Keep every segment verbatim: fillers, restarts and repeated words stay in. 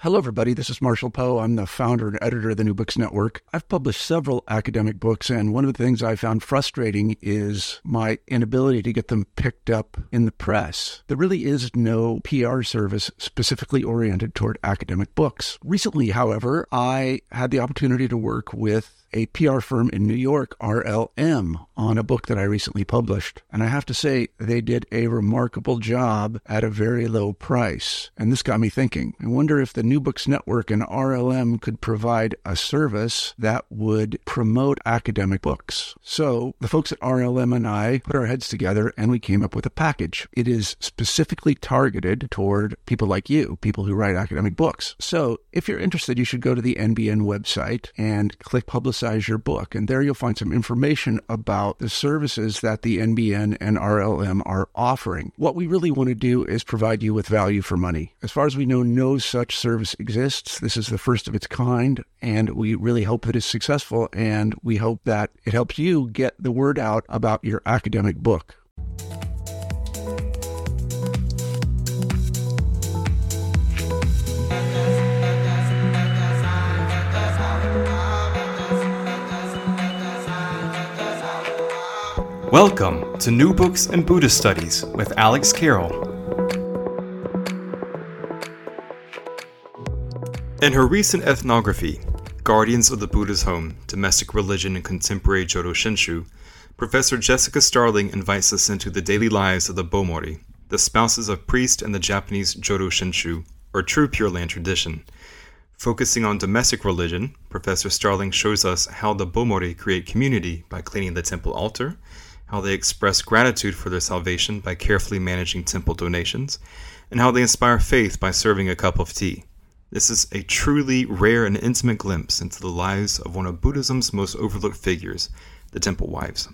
Hello, everybody. This is Marshall Poe. I'm the founder and editor of the New Books Network. I've published several academic books, and one of the things I found frustrating is my inability to get them picked up in the press. There really is no P R service specifically oriented toward academic books. Recently, however, I had the opportunity to work with a P R firm in New York, R L M, on a book that I recently published. And I have to say, they did a remarkable job at a very low price. And this got me thinking. I wonder if the New Books Network and R L M could provide a service that would promote academic books. So the folks at R L M and I put our heads together and we came up with a package. It is specifically targeted toward people like you, people who write academic books. So if you're interested, you should go to the N B N website and click Publicize your book. And there you'll find some information about the services that the N B N and R L M are offering. What we really want to do is provide you with value for money. As far as we know, no such service exists. This is the first of its kind, and we really hope that it's successful, and we hope that it helps you get the word out about your academic book. Welcome to New Books and Buddhist Studies with Alex Carroll. In her recent ethnography, Guardians of the Buddha's Home, Domestic Religion and Contemporary Jodo Shinshu, Professor Jessica Starling invites us into the daily lives of the Bomori, the spouses of priests in the Japanese Jodo Shinshu, or true Pure Land tradition. Focusing on domestic religion, Professor Starling shows us how the Bomori create community by cleaning the temple altar, how they express gratitude for their salvation by carefully managing temple donations, and how they inspire faith by serving a cup of tea. This is a truly rare and intimate glimpse into the lives of one of Buddhism's most overlooked figures, the Temple Wives.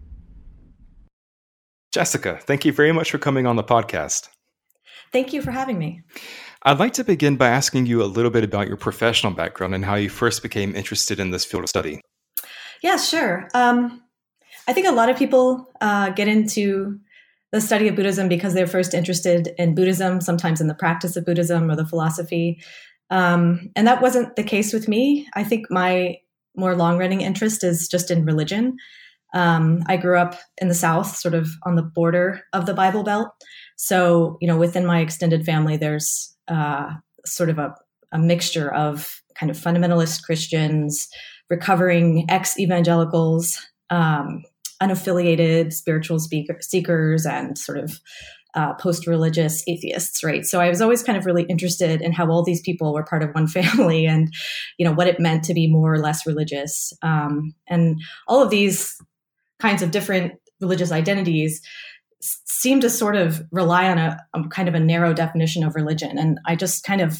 Jessica, thank you very much for coming on the podcast. Thank you for having me. I'd like to begin by asking you a little bit about your professional background and how you first became interested in this field of study. Yeah, sure. Um, I think a lot of people uh, get into the study of Buddhism because they're first interested in Buddhism, sometimes in the practice of Buddhism or the philosophy. Um, and that wasn't the case with me. I think my more long-running interest is just in religion. Um, I grew up in the South, sort of on the border of the Bible Belt. So, you know, within my extended family, there's uh, sort of a, a mixture of kind of fundamentalist Christians, recovering ex-evangelicals, um, unaffiliated spiritual speaker, seekers, and sort of uh, post-religious atheists, right? So I was always kind of really interested in how all these people were part of one family and, you know, what it meant to be more or less religious. Um, and all of these kinds of different religious identities s- seem to sort of rely on a, a kind of a narrow definition of religion. And I just kind of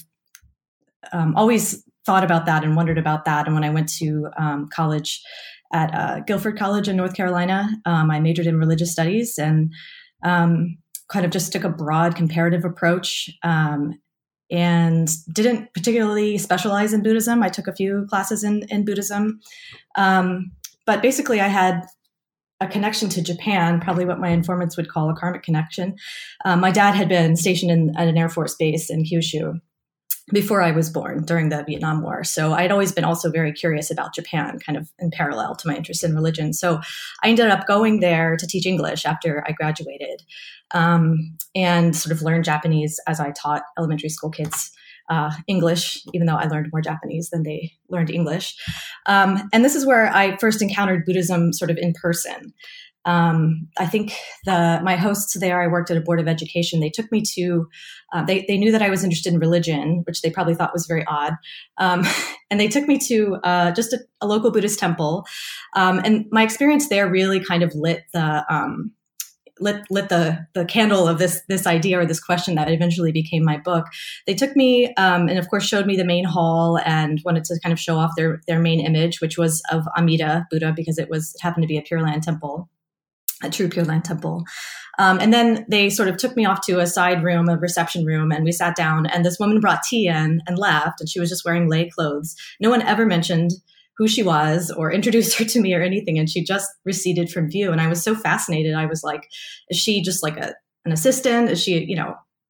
um, always thought about that and wondered about that. And when I went to um, college at uh, Guilford College in North Carolina, um, I majored in religious studies and um, kind of just took a broad comparative approach um, and didn't particularly specialize in Buddhism. I took a few classes in, in Buddhism. Um, but basically I had a connection to Japan, probably what my informants would call a karmic connection. Um, my dad had been stationed in, at an Air Force base in Kyushu before I was born during the Vietnam War. So I'd always been also very curious about Japan, kind of in parallel to my interest in religion. So I ended up going there to teach English after I graduated um, and sort of learned Japanese as I taught elementary school kids uh, English, even though I learned more Japanese than they learned English. Um, and this is where I first encountered Buddhism sort of in person. Um, I think the my hosts there, I worked at a board of education. They took me to, uh, they they knew that I was interested in religion, which they probably thought was very odd. Um, and they took me to uh, just a, a local Buddhist temple. Um, and my experience there really kind of lit the um, lit lit the the candle of this this idea or this question that eventually became my book. They took me um, and of course showed me the main hall and wanted to kind of show off their their main image, which was of Amida Buddha because it was it happened to be a Pure Land temple. A true Pure Land temple. Um, and then they sort of took me off to a side room, a reception room, and we sat down and this woman brought tea in and left and she was just wearing lay clothes. No one ever mentioned who she was or introduced her to me or anything. And she just receded from view. And I was so fascinated. I was like, is she just like a, an assistant? Is she, you know,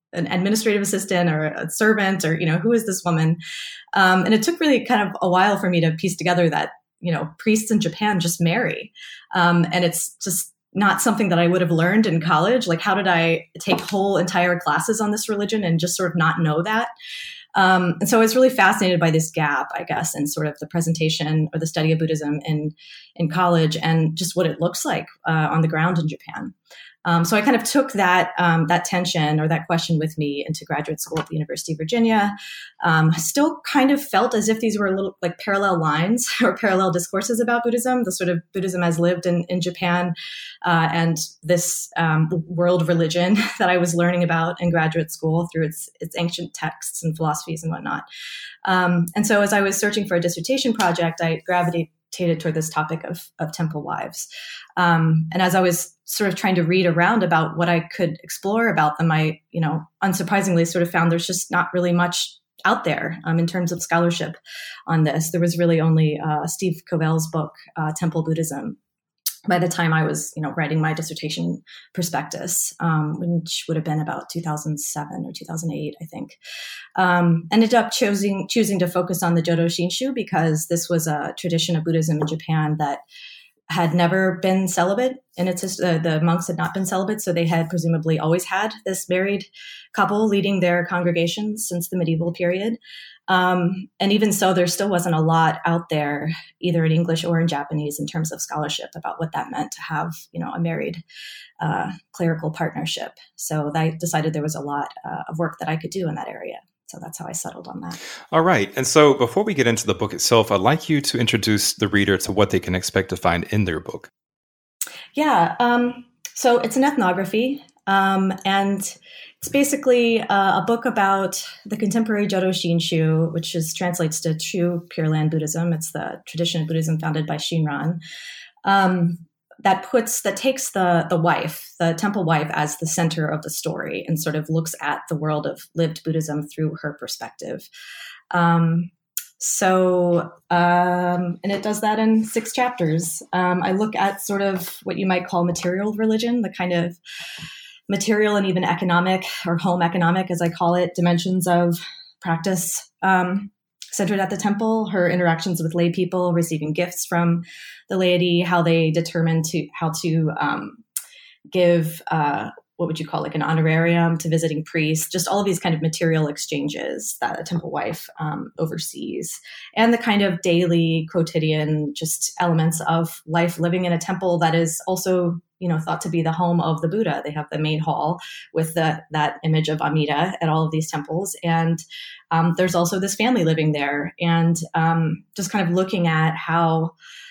an administrative assistant or a servant, or, you know, who is this woman? Um, and it took really kind of a while for me to piece together that, you know, priests in Japan just marry. Um, and it's just not something that I would have learned in college. Like, how did I take whole entire classes on this religion and just sort of not know that? Um, and so I was really fascinated by this gap, I guess, in sort of the presentation or the study of Buddhism in, in college, and just what it looks like uh, on the ground in Japan. Um, so I kind of took that um, that tension or that question with me into graduate school at the University of Virginia. Um, still kind of felt as if these were a little like parallel lines or parallel discourses about Buddhism, the sort of Buddhism as lived in, in Japan, uh, and this um, world religion that I was learning about in graduate school through its its ancient texts and philosophies and whatnot. Um, and so as I was searching for a dissertation project, I gravitated toward this topic of, of temple wives. Um, and as I was sort of trying to read around about what I could explore about them, I, you know, unsurprisingly sort of found there's just not really much out there um, in terms of scholarship on this. There was really only uh, Steve Covell's book, uh, Temple Buddhism, by the time I was, you know, writing my dissertation prospectus, um, which would have been about two thousand seven or two thousand eight, I think. Um, ended up choosing choosing to focus on the Jodo Shinshu because this was a tradition of Buddhism in Japan that had never been celibate, and it's uh, the monks had not been celibate, so they had presumably always had this married couple leading their congregations since the medieval period. Um, and even so, there still wasn't a lot out there, either in English or in Japanese, in terms of scholarship about what that meant to have, you know, a married uh, clerical partnership. So I decided there was a lot uh, of work that I could do in that area. So that's how I settled on that. All right. And so before we get into the book itself, I'd like you to introduce the reader to what they can expect to find in their book. Yeah. Um, so it's an ethnography, um, and it's basically uh, a book about the contemporary Jodo Shinshu, which is translates to True Pure Land Buddhism. It's the tradition of Buddhism founded by Shinran. Um, that puts, that takes the the wife, the temple wife, as the center of the story and sort of looks at the world of lived Buddhism through her perspective. Um, so, um, and it does that in six chapters. Um, I look at sort of what you might call material religion, the kind of material and even economic or home economic, as I call it, dimensions of practice um, centered at the temple, her interactions with lay people, receiving gifts from the laity, how they determine to how to um, give, uh, what would you call like an honorarium to visiting priests, just all of these kind of material exchanges that a temple wife um, oversees, and the kind of daily, quotidian, just elements of life living in a temple that is also, you know, thought to be the home of the Buddha. They have the main hall with the, that image of Amida at all of these temples. And um, there's also this family living there, and um, just kind of looking at how,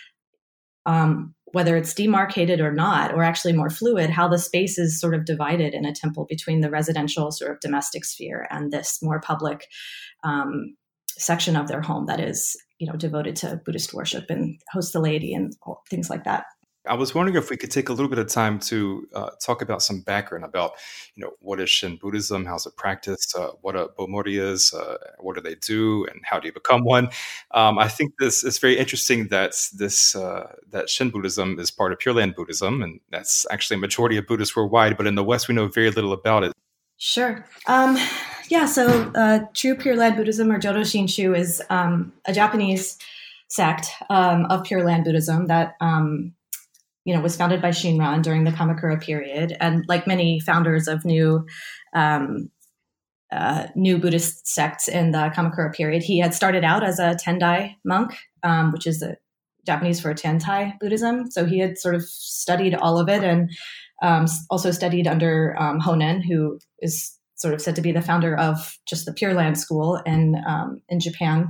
um, whether it's demarcated or not, or actually more fluid, how the space is sort of divided in a temple between the residential sort of domestic sphere and this more public um, section of their home that is, you know, devoted to Buddhist worship and hosts the laity and things like that. I was wondering if we could take a little bit of time to uh, talk about some background about, you know, what is Shin Buddhism, how's it practiced, uh, what a Bomori is, uh, what do they do, and how do you become one? Um, I think this is very interesting that this uh, that Shin Buddhism is part of Pure Land Buddhism, and that's actually a majority of Buddhists worldwide, but in the West, we know very little about it. Sure. Um, yeah, so uh, True Pure Land Buddhism, or Jodo Shinshu, is um, a Japanese sect um, of Pure Land Buddhism that um, you know, was founded by Shinran during the Kamakura period. And like many founders of new um, uh, new Buddhist sects in the Kamakura period, he had started out as a Tendai monk, um, which is the Japanese for Tentai Buddhism. So he had sort of studied all of it, and um, also studied under um, Honen, who is sort of said to be the founder of just the Pure Land school in, um, in Japan.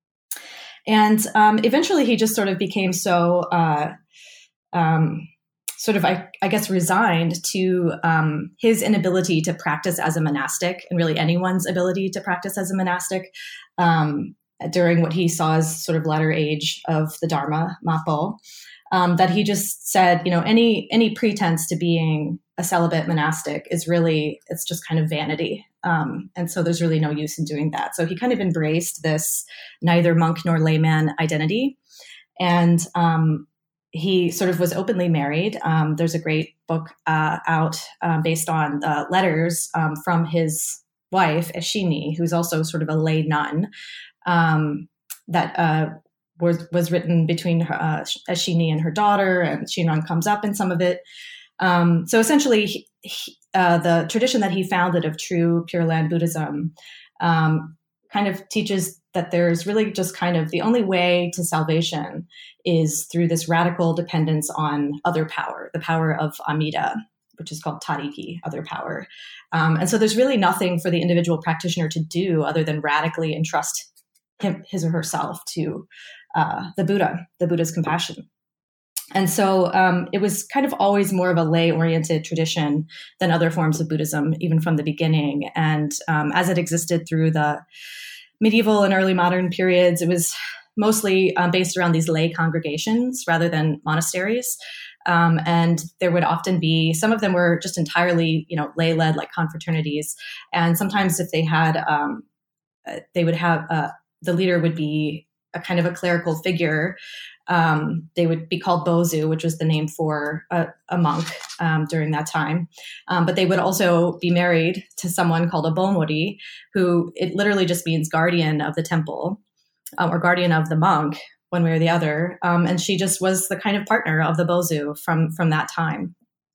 And um, eventually he just sort of became so... Uh, Um, sort of, I, I guess, resigned to um, his inability to practice as a monastic, and really anyone's ability to practice as a monastic um, during what he saw as sort of latter age of the Dharma, Mappo, um, that he just said, you know, any any pretense to being a celibate monastic is really, it's just kind of vanity. Um, and so there's really no use in doing that. So he kind of embraced this neither monk nor layman identity. And um he sort of was openly married. Um, there's a great book uh, out uh, based on uh, letters um, from his wife, Eshini, who's also sort of a lay nun, um, that uh, was was written between her, uh, Eshini and her daughter, and Shinran comes up in some of it. Um, so essentially, he, he, uh, the tradition that he founded of true Pure Land Buddhism um, kind of teaches that there's really just kind of the only way to salvation is through this radical dependence on other power, the power of Amida, which is called Tariki, other power. Um, and so there's really nothing for the individual practitioner to do other than radically entrust him, his or herself to uh, the Buddha, the Buddha's compassion. And so um, it was kind of always more of a lay-oriented tradition than other forms of Buddhism, even from the beginning. And um, as it existed through the medieval and early modern periods, it was mostly um, based around these lay congregations rather than monasteries. Um, and there would often be, some of them were just entirely, you know, lay-led, like confraternities. And sometimes if they had, um, they would have, uh, the leader would be a kind of a clerical figure. Um, they would be called Bozu, which was the name for a, a monk um, during that time. Um, but they would also be married to someone called a Bomori, who it literally just means guardian of the temple um, or guardian of the monk, one way or the other. Um, and she just was the kind of partner of the Bozu from, from that time.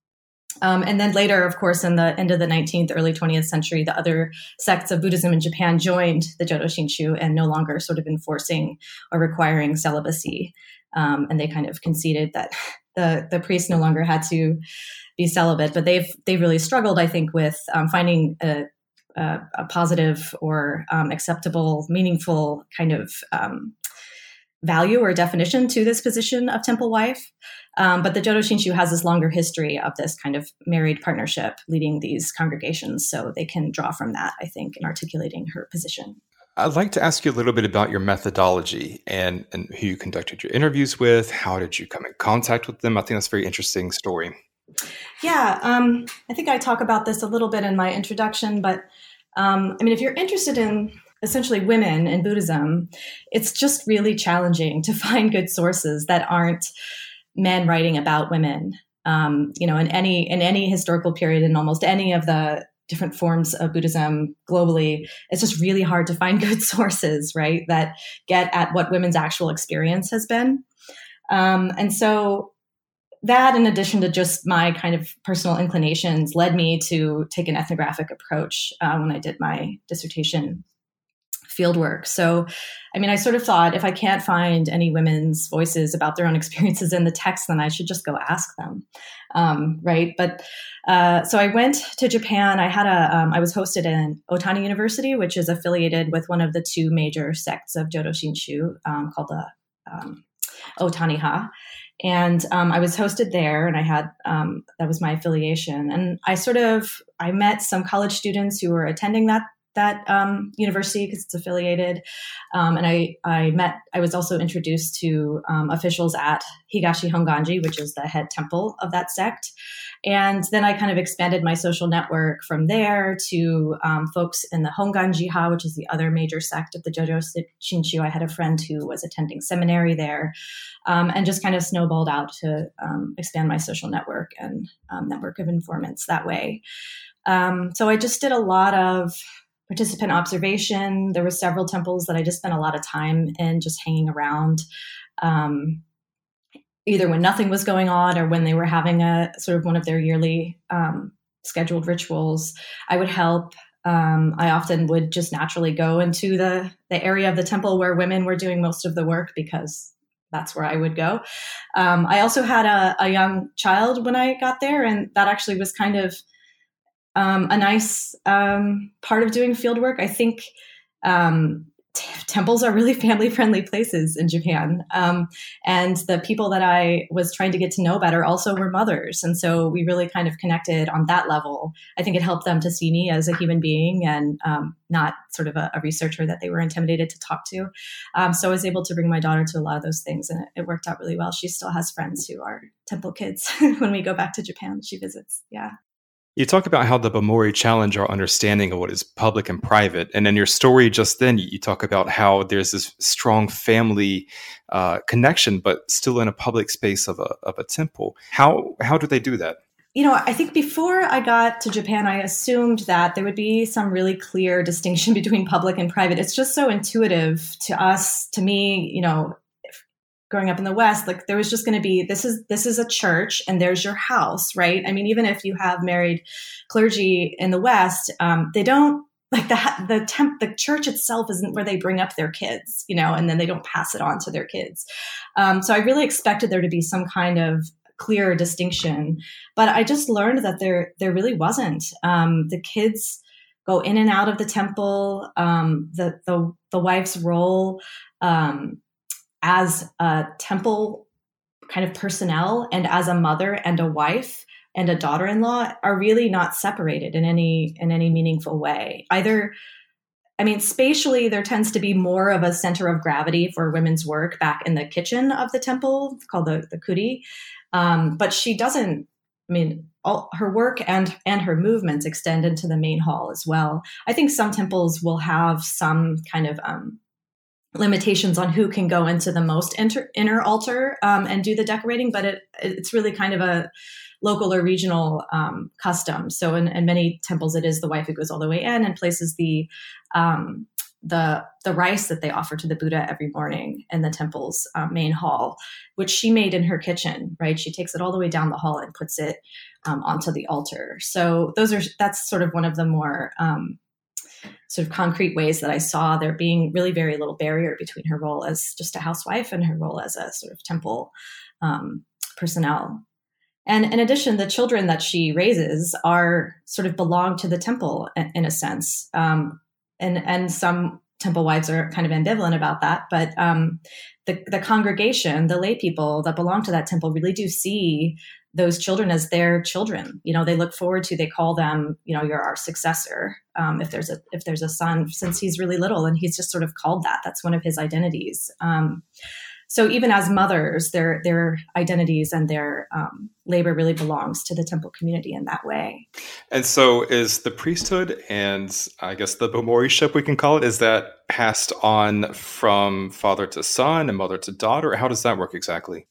Um, and then later, of course, in the end of the nineteenth, early twentieth century, the other sects of Buddhism in Japan joined the Jodo Shinshu and no longer sort of enforcing or requiring celibacy. Um, and they kind of conceded that the the priests no longer had to be celibate. But they've they've really struggled, I think, with um, finding a, a, a positive or um, acceptable, meaningful kind of um, value or definition to this position of temple wife. Um, but the Jodo Shinshu has this longer history of this kind of married partnership leading these congregations. So they can draw from that, I think, in articulating her position. I'd like to ask you a little bit about your methodology and, and who you conducted your interviews with. How did you come in contact with them? I think that's a very interesting story. Yeah, um, I think I talk about this a little bit in my introduction, but um, I mean, if you're interested in essentially women in Buddhism, it's just really challenging to find good sources that aren't men writing about women. Um, you know, in any in any historical period, in almost any of the different forms of Buddhism globally, it's just really hard to find good sources, right, that get at what women's actual experience has been. Um, and so that, in addition to just my kind of personal inclinations, led me to take an ethnographic approach uh, when I did my dissertation fieldwork. So, I mean, I sort of thought if I can't find any women's voices about their own experiences in the text, then I should just go ask them, um, right? But uh, so I went to Japan. I had a, um, I was hosted in Otani University, which is affiliated with one of the two major sects of Jodo Shinshu um, called the um, Otani-ha. And um, I was hosted there, and I had um, that was my affiliation. And I sort of I met some college students who were attending that. that um, university because it's affiliated. Um, and I, I met, I was also introduced to um, officials at Higashi Honganji, which is the head temple of that sect. And then I kind of expanded my social network from there to um, folks in the Honganji-ha, which is the other major sect of the Jodo Shinshu. I had a friend who was attending seminary there um, and just kind of snowballed out to um, expand my social network and um, network of informants that way. Um, so I just did a lot of participant observation. There were several temples that I just spent a lot of time in, just hanging around, um, either when nothing was going on or when they were having a sort of one of their yearly um, scheduled rituals. I would help. Um, I often would just naturally go into the, the area of the temple where women were doing most of the work because that's where I would go. Um, I also had a, a young child when I got there, and that actually was kind of Um, a nice um, part of doing field work. I think um, t- temples are really family-friendly places in Japan. Um, and the people that I was trying to get to know better also were mothers. And so we really kind of connected on that level. I think it helped them to see me as a human being and um, not sort of a, a researcher that they were intimidated to talk to. Um, so I was able to bring my daughter to a lot of those things, and it, it worked out really well. She still has friends who are temple kids when we go back to Japan. She visits. Yeah. You talk about how the Bamori challenge our understanding of what is public and private. And in your story just then, you talk about how there's this strong family uh, connection, but still in a public space of a, of a temple. How, how do they do that? You know, I think before I got to Japan, I assumed that there would be some really clear distinction between public and private. It's just so intuitive to us, to me, you know, growing up in the West, like there was just going to be, this is, this is a church and there's your house, right? I mean, even if you have married clergy in the West, um, they don't, like the, the temp, the church itself isn't where they bring up their kids, you know, and then they don't pass it on to their kids. Um, so I really expected there to be some kind of clear distinction, but I just learned that there, there really wasn't. Um, the kids go in and out of the temple. Um, the, the, the wife's role, um, as a temple kind of personnel and as a mother and a wife and a daughter-in-law are really not separated in any in any meaningful way. Either, I mean, spatially, there tends to be more of a center of gravity for women's work back in the kitchen of the temple called the, the kuri. Um, but she doesn't, I mean, all her work and, and her movements extend into the main hall as well. I think some temples will have some kind of um, limitations on who can go into the most inter, inner altar um, and do the decorating, but it, it's really kind of a local or regional um, custom. So in, in many temples, it is the wife who goes all the way in and places the um, the the rice that they offer to the Buddha every morning in the temple's um, main hall, which she made in her kitchen, right? She takes it all the way down the hall and puts it um, onto the altar. So those are that's sort of one of the more um, sort of concrete ways that I saw there being really very little barrier between her role as just a housewife and her role as a sort of temple um, personnel. And in addition, the children that she raises are sort of belong to the temple in, in a sense. Um, and, and some temple wives are kind of ambivalent about that, but um, the, the congregation, the lay people that belong to that temple really do see those children as their children. You know, they look forward to, they call them, you know, you're our successor. Um, if there's a, if there's a son, since he's really little and he's just sort of called that, that's one of his identities. Um, so even as mothers, their, their identities and their um, labor really belongs to the temple community in that way. And so is the priesthood and I guess the Bomoriship, we can call it, is that passed on from father to son and mother to daughter? How does that work exactly?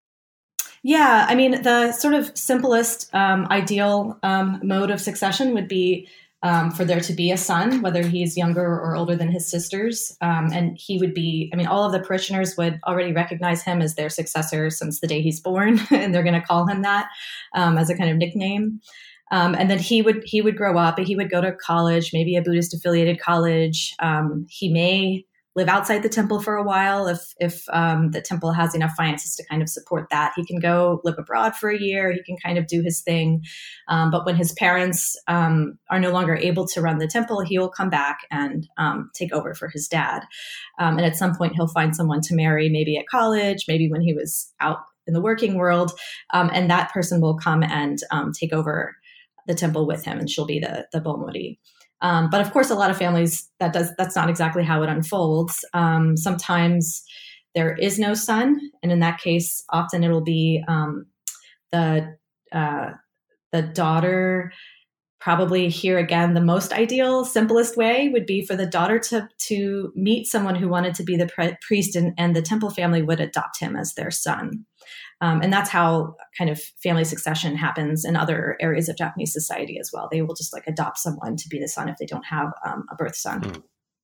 Yeah, I mean, the sort of simplest um, ideal um, mode of succession would be um, for there to be a son, whether he's younger or older than his sisters. Um, and he would be, I mean, all of the parishioners would already recognize him as their successor since the day he's born, and they're going to call him that um, as a kind of nickname. Um, and then he would he would grow up, he would go to college, maybe a Buddhist affiliated college. Um, he may live outside the temple for a while if if um, the temple has enough finances to kind of support that. He can go live abroad for a year. He can kind of do his thing. Um, but when his parents um, are no longer able to run the temple, he will come back and um, take over for his dad. Um, and at some point, he'll find someone to marry, maybe at college, maybe when he was out in the working world. Um, and that person will come and um, take over the temple with him, and she'll be the, the Bomori. Um, but of course, a lot of families, that does that's not exactly how it unfolds. Um, sometimes there is no son, and in that case, often it'll be um, the uh, the daughter. Probably here again, the most ideal, simplest way would be for the daughter to to meet someone who wanted to be the pre- priest, and, and the temple family would adopt him as their son. Um, and that's how kind of family succession happens in other areas of Japanese society as well. They will just like adopt someone to be the son if they don't have um, a birth son. Mm.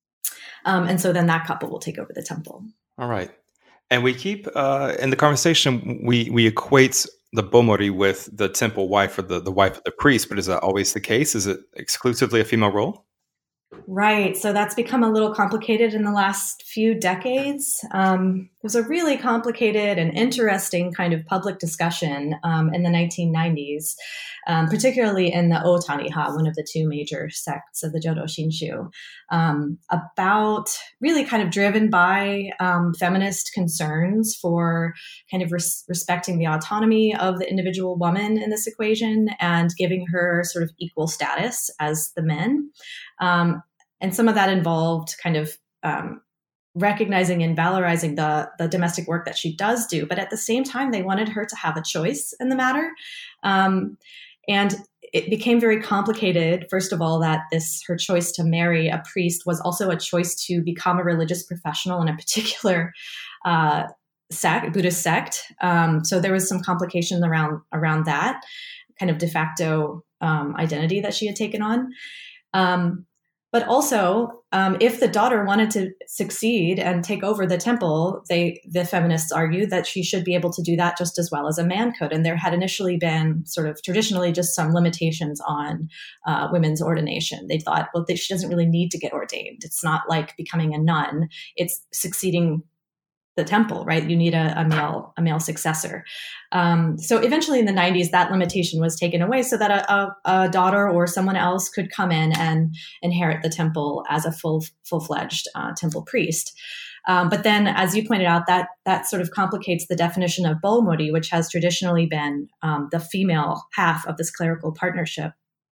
Um, and so then that couple will take over the temple. All right. And we keep, uh, in the conversation, we, we equate the Bomori with the temple wife or the, the wife of the priest, but is that always the case? Is it exclusively a female role? Right. So that's become a little complicated in the last few decades. Um, it was a really complicated and interesting kind of public discussion um, in the nineteen nineties, um, particularly in the Otaniha, one of the two major sects of the Jodo Shinshu, um, about really kind of driven by um, feminist concerns for kind of res- respecting the autonomy of the individual woman in this equation and giving her sort of equal status as the men. Um, and some of that involved kind of um, recognizing and valorizing the, the domestic work that she does do. But at the same time, they wanted her to have a choice in the matter. Um, and it became very complicated. First of all, that this her choice to marry a priest was also a choice to become a religious professional in a particular uh, sect, Buddhist sect. Um, so there was some complication around around that kind of de facto um, identity that she had taken on. Um, but also, um, if the daughter wanted to succeed and take over the temple, they the feminists argued that she should be able to do that just as well as a man could. And there had initially been sort of traditionally just some limitations on uh, women's ordination. They thought, well, she doesn't really need to get ordained. It's not like becoming a nun. It's succeeding the temple, right? You need a, a male a male successor. Um, so eventually in the nineties, that limitation was taken away so that a, a, a daughter or someone else could come in and inherit the temple as a full full-fledged uh, temple priest. Um, but then, as you pointed out, that that sort of complicates the definition of Bomori, which has traditionally been um, the female half of this clerical partnership.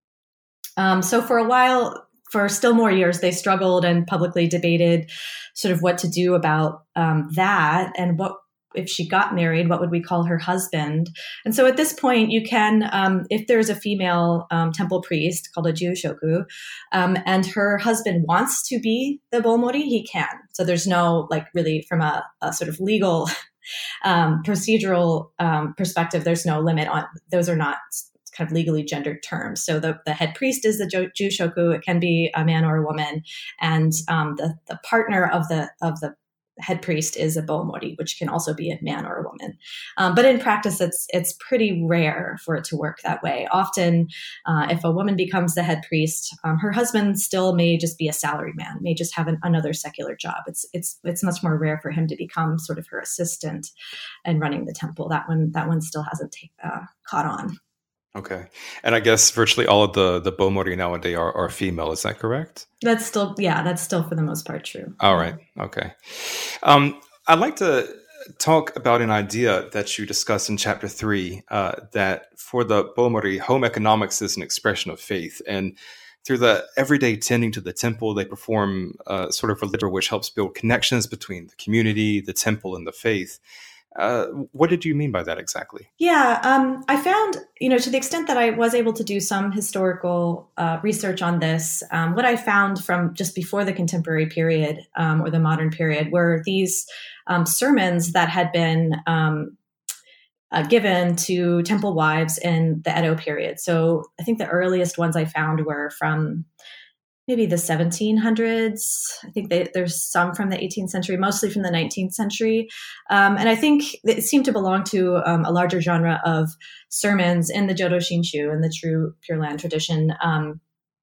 Um, so for a while, for still more years, they struggled and publicly debated sort of what to do about um, that and what, if she got married, what would we call her husband? And so at this point, you can, um, if there's a female um, temple priest called a Jushoku, um, and her husband wants to be the Bomori, he can. So there's no, like, really from a, a sort of legal um, procedural um, perspective, there's no limit on, those are not kind of legally gendered terms. So the, the head priest is the Jushoku. It can be a man or a woman. And um, the, the partner of the of the head priest is a Bomori, which can also be a man or a woman. Um, but in practice, it's it's pretty rare for it to work that way. Often, uh, if a woman becomes the head priest, um, her husband still may just be a salary man, may just have an, another secular job. It's it's it's much more rare for him to become sort of her assistant and running the temple. That one that one still hasn't take, uh, caught on. Okay. And I guess virtually all of the, the Bomori nowadays are, are female. Is that correct? That's still, yeah, that's still for the most part true. All right. Okay. Um, I'd like to talk about an idea that you discussed in chapter three, uh, that for the Bomori, home economics is an expression of faith. And through the everyday tending to the temple, they perform a sort of religion which helps build connections between the community, the temple, and the faith. Uh, what did you mean by that exactly? Yeah, um, I found, you know, to the extent that I was able to do some historical uh, research on this, um, what I found from just before the contemporary period um, or the modern period were these um, sermons that had been um, uh, given to temple wives in the Edo period. So I think the earliest ones I found were from maybe the seventeen hundreds. I think they, there's some from the eighteenth century, mostly from the nineteenth century. Um, and I think it seemed to belong to um, a larger genre of sermons in the Jodo Shinshu, in the true Pure Land tradition, um,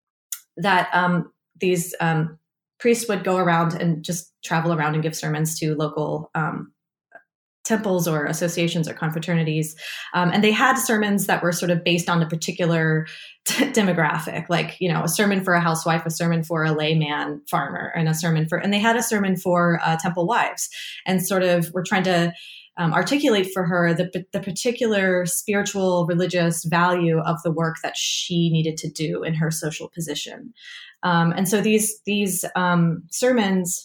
that um, these um, priests would go around and just travel around and give sermons to local um temples or associations or confraternities. Um, and they had sermons that were sort of based on a particular t- demographic, like, you know, a sermon for a housewife, a sermon for a layman farmer, and a sermon for, and they had a sermon for uh, temple wives, and sort of were trying to um, articulate for her the, the particular spiritual, religious value of the work that she needed to do in her social position. Um, and so these, these um, sermons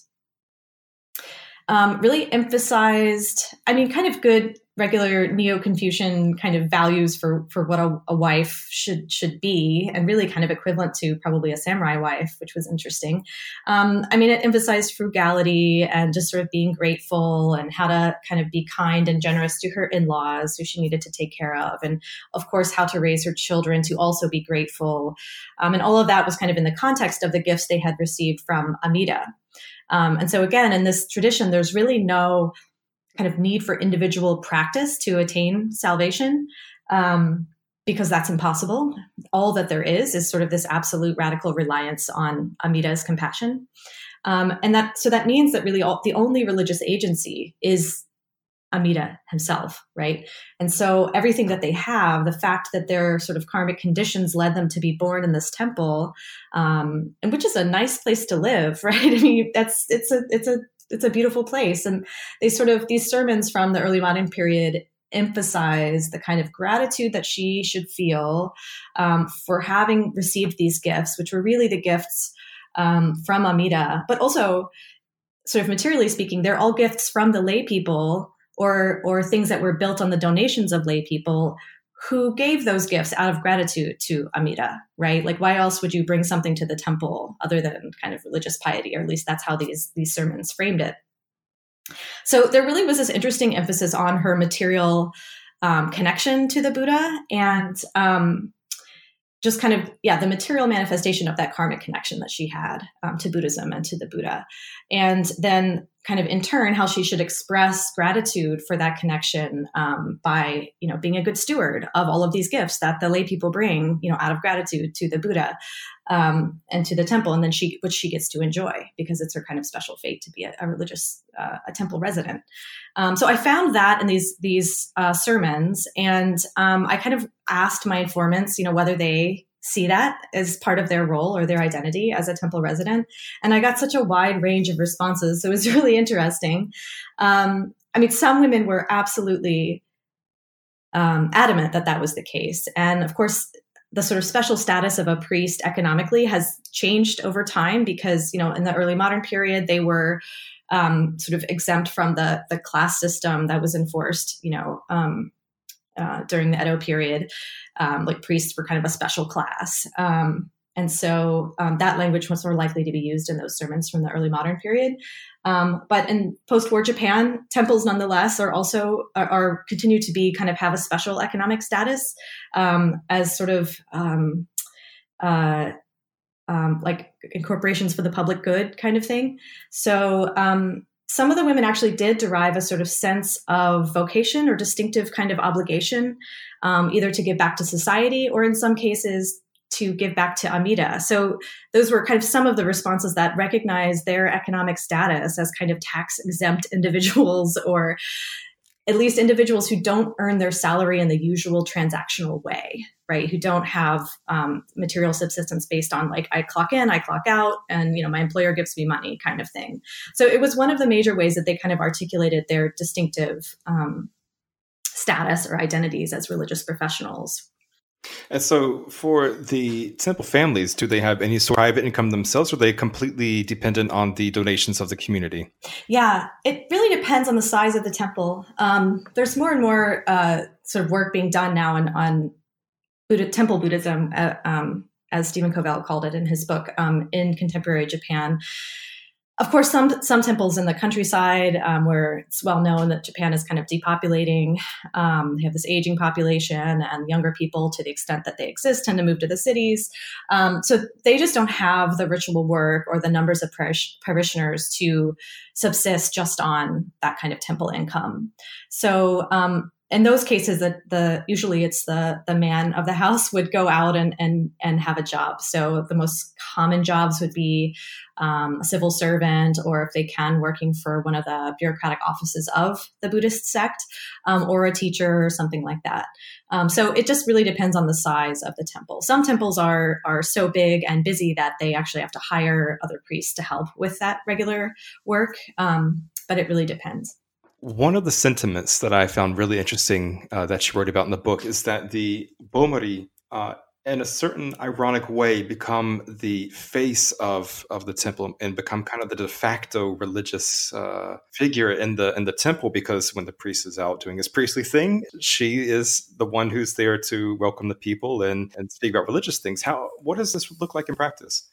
Um, really emphasized, I mean, kind of good, regular Neo-Confucian kind of values for for what a, a wife should should be, and really kind of equivalent to probably a samurai wife, which was interesting. Um, I mean, it emphasized frugality and just sort of being grateful and how to kind of be kind and generous to her in-laws who she needed to take care of. And of course, how to raise her children to also be grateful. Um, and all of that was kind of in the context of the gifts they had received from Amida. Um, and so again, in this tradition, there's really no kind of need for individual practice to attain salvation, um, because that's impossible. All that there is is sort of this absolute radical reliance on Amida's compassion. Um, and that, so that means that really all, the only religious agency is Amida himself, right? And so everything that they have, the fact that their sort of karmic conditions led them to be born in this temple, um, and which is a nice place to live, right? I mean, that's it's a it's a it's a beautiful place, and they sort of these sermons from the early modern period emphasize the kind of gratitude that she should feel um, for having received these gifts, which were really the gifts um, from Amida, but also sort of materially speaking, they're all gifts from the lay people. Or, or things that were built on the donations of lay people who gave those gifts out of gratitude to Amida, right? Like, why else would you bring something to the temple other than kind of religious piety? Or at least that's how these, these sermons framed it. So there really was this interesting emphasis on her material um, connection to the Buddha and um, just kind of, yeah, the material manifestation of that karmic connection that she had um, to Buddhism and to the Buddha. And then kind of in turn, how she should express gratitude for that connection um, by, you know, being a good steward of all of these gifts that the lay people bring, you know, out of gratitude to the Buddha um, and to the temple. And then she, which she gets to enjoy because it's her kind of special fate to be a, a religious, uh, a temple resident. Um, so I found that in these, these uh, sermons, and um, I kind of asked my informants, you know, whether they see that as part of their role or their identity as a temple resident. And I got such a wide range of responses. So it was really interesting. Um, I mean, some women were absolutely um, adamant that that was the case. And of course, the sort of special status of a priest economically has changed over time because, you know, in the early modern period, they were um, sort of exempt from the, the class system that was enforced, you know, um, uh, during the Edo period. Um, like priests were kind of a special class. Um, and so um, that language was more likely to be used in those sermons from the early modern period. Um, but in post-war Japan, temples nonetheless are also, are, are continue to be kind of have a special economic status um, as sort of um, uh, um, like incorporations for the public good kind of thing. So um, some of the women actually did derive a sort of sense of vocation or distinctive kind of obligation, um, either to give back to society or in some cases to give back to Amida. So those were kind of some of the responses that recognize their economic status as kind of tax exempt individuals, or at least individuals who don't earn their salary in the usual transactional way, right? Who don't have um, material subsistence based on like, I clock in, I clock out, and, you know, my employer gives me money kind of thing. So it was one of the major ways that they kind of articulated their distinctive um, status or identities as religious professionals. And so for the temple families, do they have any sort of private income themselves, or are they completely dependent on the donations of the community? Yeah, it really depends on the size of the temple. Um, there's more and more uh, sort of work being done now on, on Buddha, temple Buddhism, uh, um, as Stephen Covell called it in his book, um, in contemporary Japan. Of course, some some temples in the countryside um, where it's well known that Japan is kind of depopulating. Um, they have this aging population, and younger people, to the extent that they exist, tend to move to the cities. Um, so they just don't have the ritual work or the numbers of parish, parishioners to subsist just on that kind of temple income. So um, in those cases, the, the usually it's the the man of the house would go out and and and have a job. So the most common jobs would be um, a civil servant, or if they can, working for one of the bureaucratic offices of the Buddhist sect, um, or a teacher or something like that. Um, so it just really depends on the size of the temple. Some temples are are so big and busy that they actually have to hire other priests to help with that regular work, um, but it really depends. One of the sentiments that I found really interesting uh, that she wrote about in the book is that the Bomori, uh, in a certain ironic way, become the face of, of the temple and become kind of the de facto religious uh, figure in the in the temple, because when the priest is out doing his priestly thing, she is the one who's there to welcome the people and, and speak about religious things. How what does this look like in practice?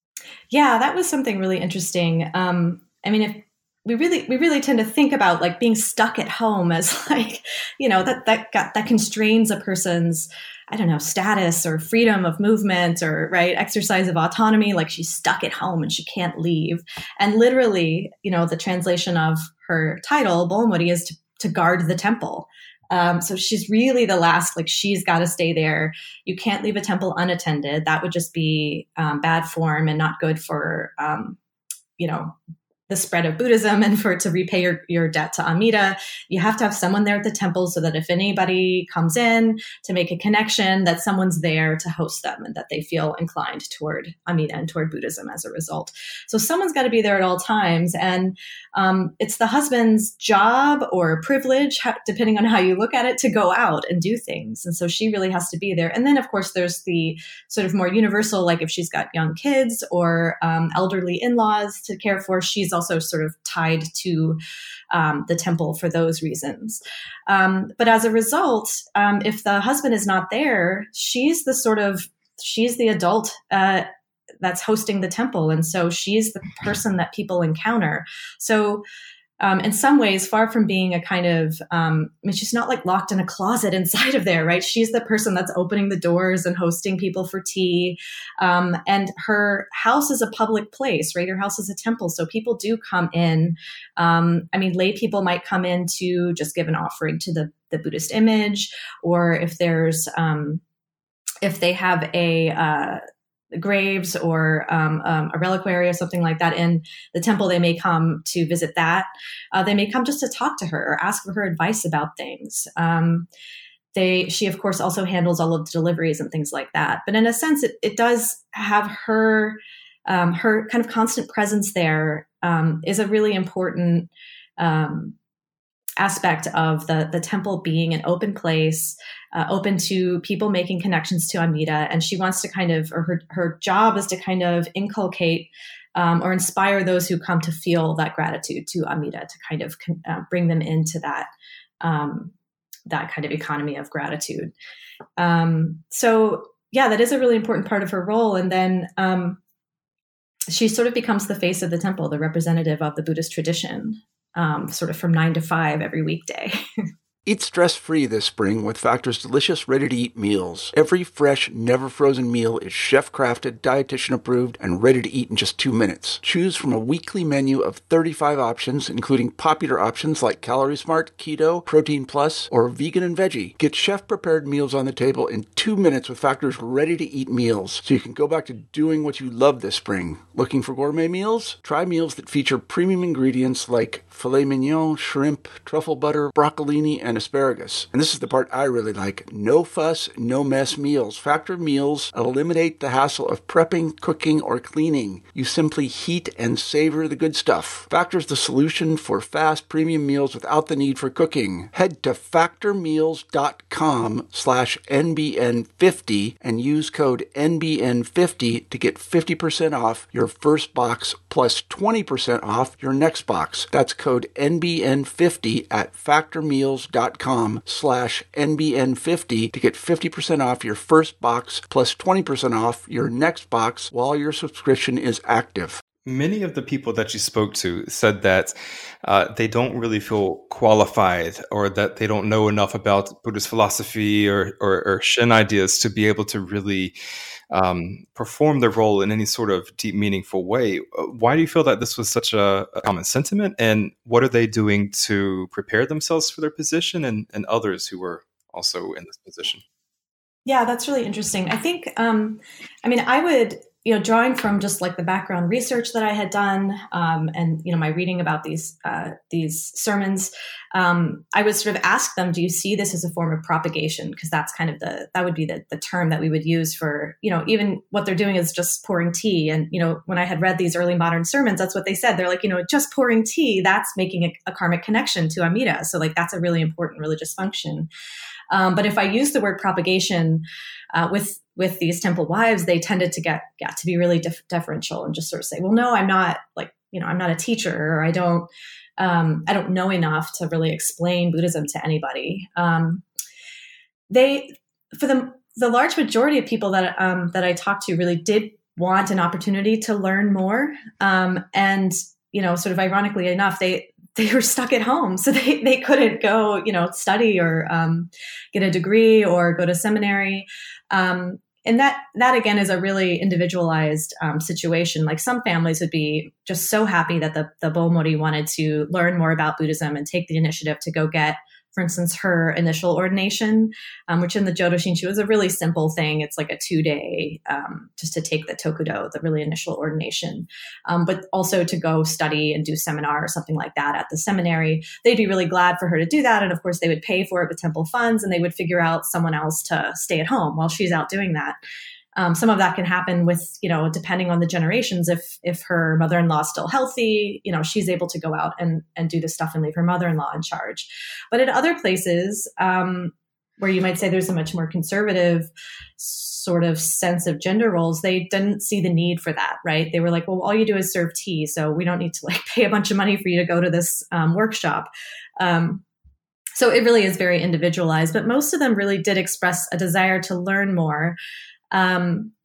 Yeah, that was something really interesting. Um, I mean, if we really, we really tend to think about like being stuck at home as like, you know, that, that got, that constrains a person's, I don't know, status or freedom of movement or right exercise of autonomy. Like she's stuck at home and she can't leave. And literally, you know, the translation of her title, Bomori, is to, to guard the temple. Um, so she's really the last, like she's got to stay there. You can't leave a temple unattended. That would just be um, bad form and not good for, um, you know, the spread of Buddhism and for it to repay your, your debt to Amida. You have to have someone there at the temple so that if anybody comes in to make a connection, that someone's there to host them and that they feel inclined toward Amida and toward Buddhism as a result. So someone's got to be there at all times. And um, it's the husband's job or privilege, depending on how you look at it, to go out and do things. And so she really has to be there. And then, of course, there's the sort of more universal, like if she's got young kids or um, elderly in-laws to care for, she's also also sort of tied to um, the temple for those reasons. Um, but as a result, um, if the husband is not there, she's the sort of, she's the adult uh, that's hosting the temple. And so she's the person that people encounter. So Um, in some ways, far from being a kind of, um, I mean, she's not like locked in a closet inside of there, right? She's the person that's opening the doors and hosting people for tea. Um, and her house is a public place, right? Her house is a temple. So people do come in. Um, I mean, lay people might come in to just give an offering to the, the Buddhist image, or if there's, um, if they have a, uh, graves or um, um, a reliquary or something like that in the temple, they may come to visit that. Uh, they may come just to talk to her or ask for her advice about things. Um, they, she, of course, also handles all of the deliveries and things like that. But in a sense, it, it does have her, um, her kind of constant presence there um, is a really important um, aspect of the, the temple being an open place, uh, open to people making connections to Amida. And she wants to kind of, or her, her job is to kind of inculcate um, or inspire those who come to feel that gratitude to Amida, to kind of uh, bring them into that, um, that kind of economy of gratitude. Um, so yeah, that is a really important part of her role. And then um, she sort of becomes the face of the temple, the representative of the Buddhist tradition. Um, sort of from nine to five every weekday. Eat stress-free this spring with Factor's delicious, ready-to-eat meals. Every fresh, never-frozen meal is chef-crafted, dietitian-approved, and ready to eat in just two minutes. Choose from a weekly menu of thirty-five options, including popular options like Calorie Smart, Keto, Protein Plus, or Vegan and Veggie. Get chef-prepared meals on the table in two minutes with Factor's ready-to-eat meals, so you can go back to doing what you love this spring. Looking for gourmet meals? Try meals that feature premium ingredients like filet mignon, shrimp, truffle butter, broccolini, and asparagus. And this is the part I really like. No fuss, no mess meals. Factor meals eliminate the hassle of prepping, cooking, or cleaning. You simply heat and savor the good stuff. Factor's the solution for fast premium meals without the need for cooking. Head to factormeals.com slash NBN50 and use code N B N fifty to get fifty percent off your first box plus twenty percent off your next box. That's code N B N fifty at factormeals.com slash N B N fifty to get fifty percent off your first box plus twenty percent off your next box while your subscription is active. Many of the people that you spoke to said that uh, they don't really feel qualified, or that they don't know enough about Buddhist philosophy or, or, or Shin ideas to be able to really um, perform their role in any sort of deep, meaningful way. Why do you feel that this was such a, a common sentiment? And what are they doing to prepare themselves for their position, and, and others who were also in this position? Yeah, that's really interesting. I think, um, I mean, I would... you know, drawing from just like the background research that I had done, um, and you know, my reading about these uh, these sermons, um, I would sort of ask them, "Do you see this as a form of propagation?" Because that's kind of the that would be the the term that we would use for, you know, even what they're doing is just pouring tea. And you know, when I had read these early modern sermons, that's what they said. They're like, you know, just pouring tea, that's making a, a karmic connection to Amida. So like, that's a really important religious function. Um, but if I use the word propagation uh, with with these temple wives, they tended to get, get to be really def- deferential and just sort of say, well, no, I'm not like, you know, I'm not a teacher, or I don't, um, I don't know enough to really explain Buddhism to anybody. Um, they, for the, the large majority of people that, um, that I talked to really did want an opportunity to learn more. Um, and, you know, sort of ironically enough, they, they were stuck at home. So they, they couldn't go, you know, study or um, get a degree or go to seminary. Um, and that, that again is a really individualized um, situation. Like some families would be just so happy that the, the Bomori wanted to learn more about Buddhism and take the initiative to go get, for instance, her initial ordination, um, which in the Jodo Shinshu is a really simple thing. It's like a two day, um, just to take the Tokudo, the really initial ordination, um, but also to go study and do seminar or something like that at the seminary. They'd be really glad for her to do that. And of course they would pay for it with temple funds, and they would figure out someone else to stay at home while she's out doing that. Um, some of that can happen with, you know, depending on the generations. If if her mother-in-law is still healthy, you know, she's able to go out and, and do the stuff and leave her mother-in-law in charge. But at other places, um, where you might say there's a much more conservative sort of sense of gender roles, they didn't see the need for that, right? They were like, well, all you do is serve tea, so we don't need to like pay a bunch of money for you to go to this um, workshop. Um, so it really is very individualized, but most of them really did express a desire to learn more. Um,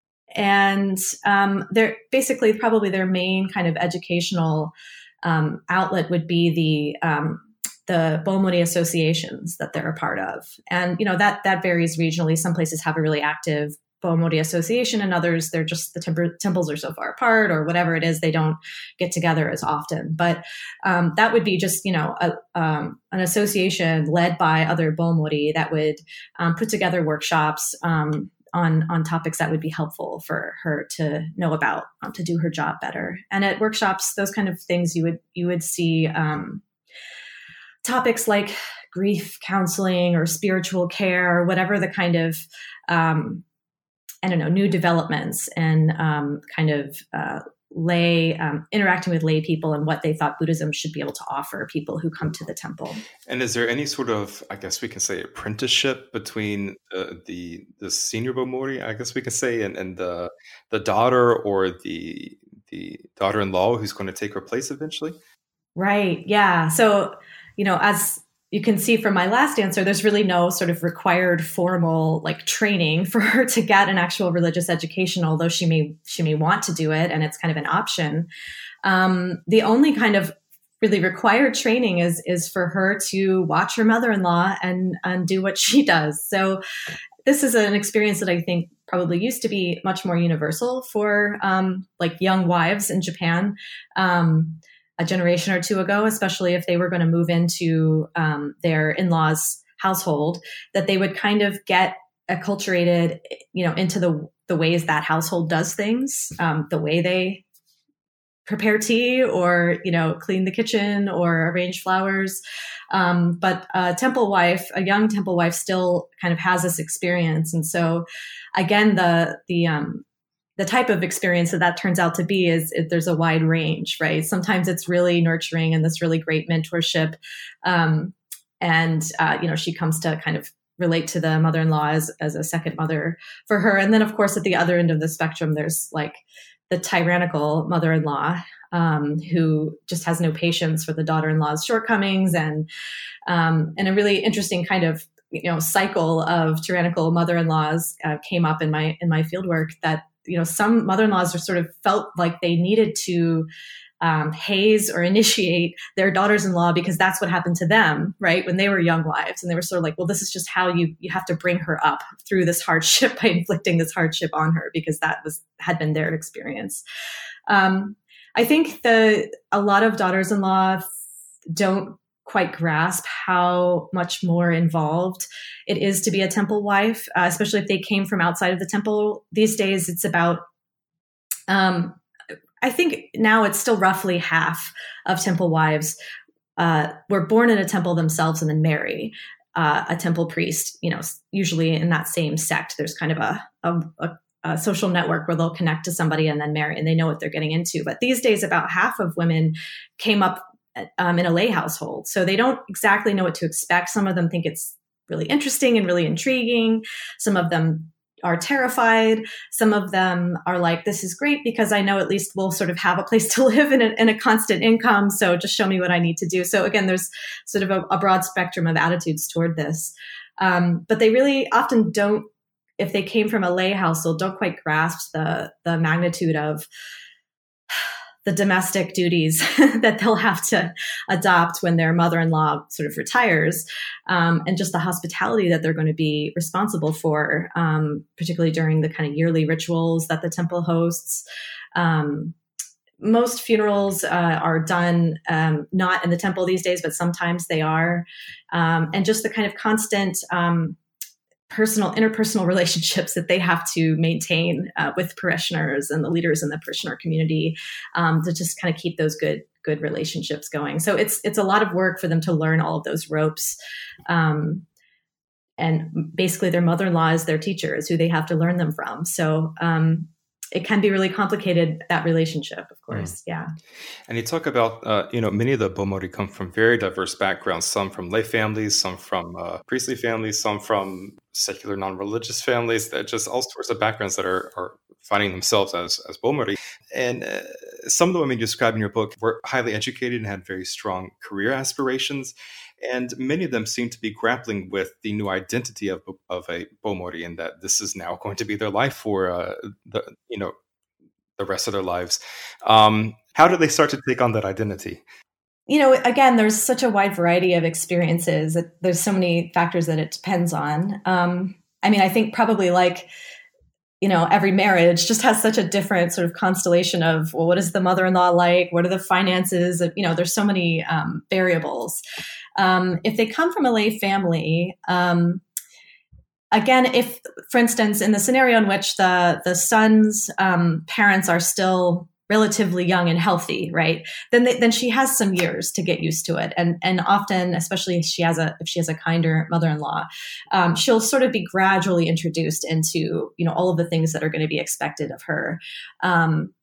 and um, they're basically probably their main kind of educational um, outlet would be the um, the Bomori associations that they're a part of. And, you know, that that varies regionally. Some places have a really active Bomori association, and others, they're just, the temp- temples are so far apart or whatever it is, they don't get together as often. But um, that would be just, you know, a, um, an association led by other Bomori that would um, put together workshops um, on, on topics that would be helpful for her to know about, um, to do her job better. And at workshops, those kind of things you would, you would see um, topics like grief counseling or spiritual care, or whatever the kind of, um, I don't know, new developments and um, kind of uh, lay, um, interacting with lay people and what they thought Buddhism should be able to offer people who come to the temple. And is there any sort of, I guess we can say, apprenticeship between uh, the the senior Bomori, I guess we can say, and, and the the daughter or the the daughter-in-law who's going to take her place eventually? Right. Yeah. So, you know, as you can see from my last answer, there's really no sort of required formal like training for her to get an actual religious education, although she may she may want to do it, and it's kind of an option. Um, the only kind of really required training is is for her to watch her mother-in-law and and do what she does. So this is an experience that I think probably used to be much more universal for um, like young wives in Japan. Um, a generation or two ago, especially if they were going to move into um, their in-laws' household, that they would kind of get acculturated, you know, into the the ways that household does things, um, the way they prepare tea or, you know, clean the kitchen or arrange flowers. Um, but a temple wife, a young temple wife, still kind of has this experience. And so, again, the the um, the type of experience that that turns out to be is, is there's a wide range, right? Sometimes it's really nurturing and this really great mentorship. Um, and, uh, you know, she comes to kind of relate to the mother-in-law as, as a second mother for her. And then, of course, at the other end of the spectrum, there's like the tyrannical mother-in-law um, who just has no patience for the daughter-in-law's shortcomings, and, um, and a really interesting kind of, you know, cycle of tyrannical mother-in-laws uh, came up in my, in my fieldwork, that you know, some mother-in-laws are sort of felt like they needed to um, haze or initiate their daughters-in-law because that's what happened to them, right, when they were young wives. And they were sort of like, well, this is just how you you have to bring her up through this hardship by inflicting this hardship on her, because that was had been their experience. Um, I think the a lot of daughters-in-law don't quite grasp how much more involved it is to be a temple wife, uh, especially if they came from outside of the temple. These days, it's about, um, I think now it's still roughly half of temple wives uh, were born in a temple themselves and then marry uh, a temple priest, you know, usually in that same sect. There's kind of a, a, a a social network where they'll connect to somebody and then marry, and they know what they're getting into. But these days, about half of women came up Um, in a lay household. So they don't exactly know what to expect. Some of them think it's really interesting and really intriguing. Some of them are terrified. Some of them are like, this is great because I know at least we'll sort of have a place to live and a, and a constant income. So just show me what I need to do. So again, there's sort of a, a broad spectrum of attitudes toward this. Um, but they really often don't, if they came from a lay household, don't quite grasp the the magnitude of the domestic duties that they'll have to adopt when their mother-in-law sort of retires, um, and just the hospitality that they're going to be responsible for, um, particularly during the kind of yearly rituals that the temple hosts. Um, most funerals uh, are done um, not in the temple these days, but sometimes they are. Um, and just the kind of constant um, personal, interpersonal relationships that they have to maintain uh, with parishioners and the leaders in the parishioner community, um, to just kind of keep those good, good relationships going. So it's it's a lot of work for them to learn all of those ropes. Um, and basically their mother-in-law is their teacher, is who they have to learn them from. So um, it can be really complicated, that relationship, of course. Mm. Yeah. And you talk about, uh, you know, many of the Bomori come from very diverse backgrounds, some from lay families, some from uh, priestly families, some from secular non-religious families, that just all sorts of backgrounds that are, are finding themselves as, as Bomori. And uh, some of the women you describe in your book were highly educated and had very strong career aspirations. And many of them seem to be grappling with the new identity of of a Bomori, and that this is now going to be their life for uh, the you know the rest of their lives. Um, how do they start to take on that identity? You know, again, there's such a wide variety of experiences. There's so many factors that it depends on. Um, I mean, I think probably like, you know, every marriage just has such a different sort of constellation of, well, what is the mother-in-law like? What are the finances? You know, there's so many um, variables. Um, if they come from a lay family, um, again, if, for instance, in the scenario in which the the son's um, parents are still relatively young and healthy, right? Then they, then she has some years to get used to it, and and often, especially if she has a if she has a kinder mother-in-law, um, she'll sort of be gradually introduced into, you know, all of the things that are going to be expected of her. Um,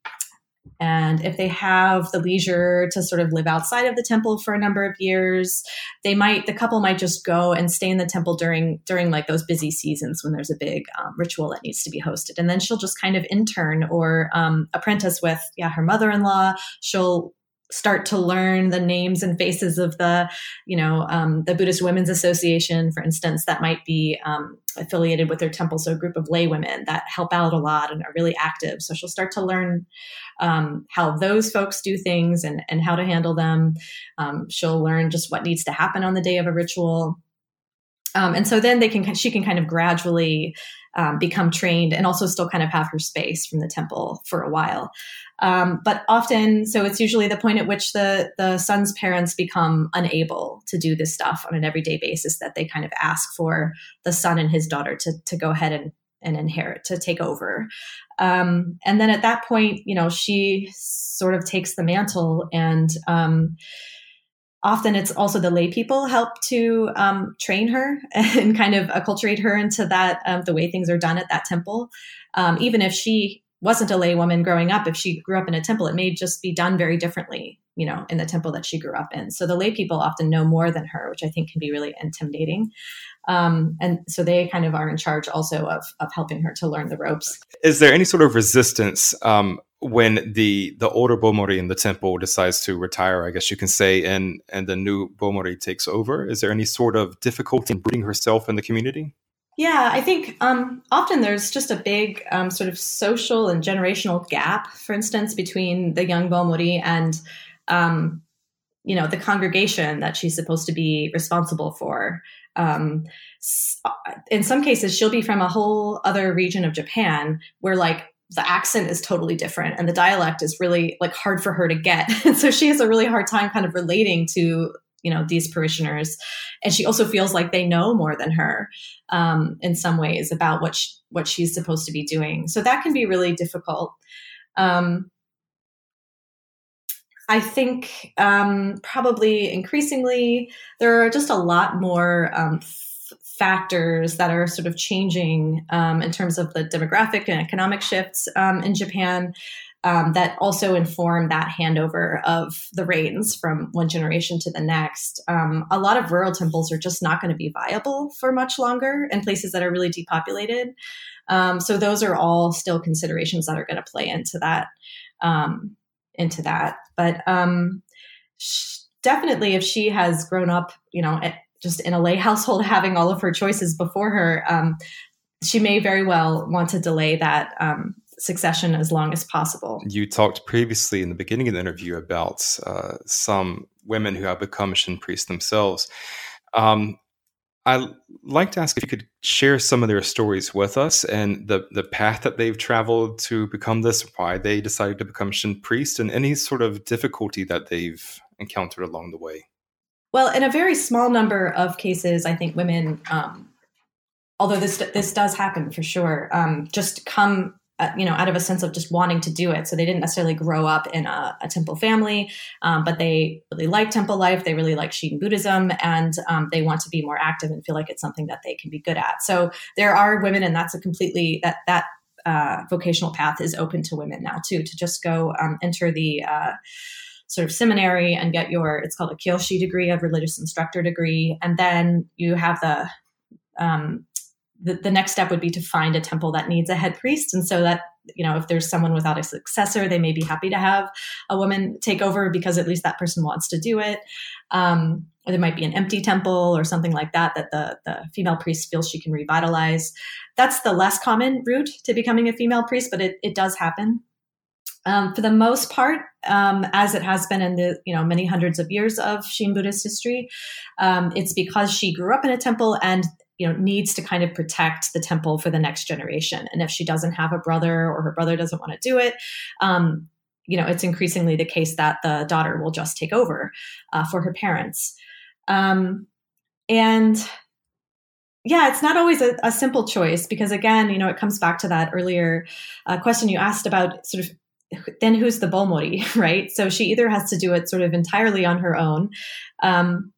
And if they have the leisure to sort of live outside of the temple for a number of years, they might, the couple might just go and stay in the temple during, during like those busy seasons when there's a big um, ritual that needs to be hosted. And then she'll just kind of intern or um, apprentice with, yeah, her mother-in-law. She'll start to learn the names and faces of the, you know, um, the Buddhist Women's Association, for instance, that might be um, affiliated with their temple. So a group of lay women that help out a lot and are really active. So she'll start to learn um, how those folks do things and, and how to handle them. Um, she'll learn just what needs to happen on the day of a ritual. Um, and so then they can, she can kind of gradually um, become trained and also still kind of have her space from the temple for a while. Um, but often, so it's usually the point at which the, the son's parents become unable to do this stuff on an everyday basis that they kind of ask for the son and his daughter to, to go ahead and, and inherit, to take over. Um, and then at that point, you know, she sort of takes the mantle, and um, often it's also the lay people help to um, train her and kind of acculturate her into that, um, the way things are done at that temple. Um, even if she wasn't a lay woman growing up, if she grew up in a temple, it may just be done very differently, you know, in the temple that she grew up in. So the lay people often know more than her, which I think can be really intimidating. Um, and so they kind of are in charge also of of helping her to learn the ropes. Is there any sort of resistance um, when the the older Bomori in the temple decides to retire, I guess you can say, and and the new Bomori takes over? Is there any sort of difficulty in rooting herself in the community? Yeah, I think um, often there's just a big um, sort of social and generational gap, for instance, between the young Bomori and, um, you know, the congregation that she's supposed to be responsible for. Um, in some cases, she'll be from a whole other region of Japan where like the accent is totally different and the dialect is really like hard for her to get. And so she has a really hard time kind of relating to, you know, these parishioners. And she also feels like they know more than her um, in some ways about what she, what she's supposed to be doing. So that can be really difficult. Um, I think um, probably increasingly there are just a lot more um, f- factors that are sort of changing um, in terms of the demographic and economic shifts um, in Japan. Um, that also inform that handover of the reins from one generation to the next. Um, a lot of rural temples are just not going to be viable for much longer in places that are really depopulated. Um, so those are all still considerations that are going to play into that. Um, into that. But um, sh- definitely if she has grown up, you know, at, just in a lay household, having all of her choices before her, um, she may very well want to delay that um succession as long as possible. You talked previously in the beginning of the interview about uh, some women who have become Shin priests themselves. Um, I'd like to ask if you could share some of their stories with us and the, the path that they've traveled to become this, why they decided to become Shin priest, and any sort of difficulty that they've encountered along the way. Well, in a very small number of cases, I think women, um, although this this does happen for sure, um, just come Uh, you know, out of a sense of just wanting to do it. So they didn't necessarily grow up in a, a temple family, um, but they really like temple life. They really like Shin Buddhism, and um, they want to be more active and feel like it's something that they can be good at. So there are women, and that's a completely, that that uh, vocational path is open to women now too, to just go um, enter the uh, sort of seminary and get your, it's called a kyoshi degree, a religious instructor degree. And then you have the, um, the, the next step would be to find a temple that needs a head priest. And so that, you know, if there's someone without a successor, they may be happy to have a woman take over because at least that person wants to do it. Um, or there might be an empty temple or something like that, that the, the female priest feels she can revitalize. That's the less common route to becoming a female priest, but it, it does happen. Um, for the most part, um, as it has been in the you know many hundreds of years of Shin Buddhist history, um, it's because she grew up in a temple and you know needs to kind of protect the temple for the next generation. And if she doesn't have a brother or her brother doesn't want to do it, um, you know it's increasingly the case that the daughter will just take over uh, for her parents. Um, and yeah, it's not always a, a simple choice because again, you know, it comes back to that earlier uh, question you asked about sort of then who's the Bomori, right? So she either has to do it sort of entirely on her own, um,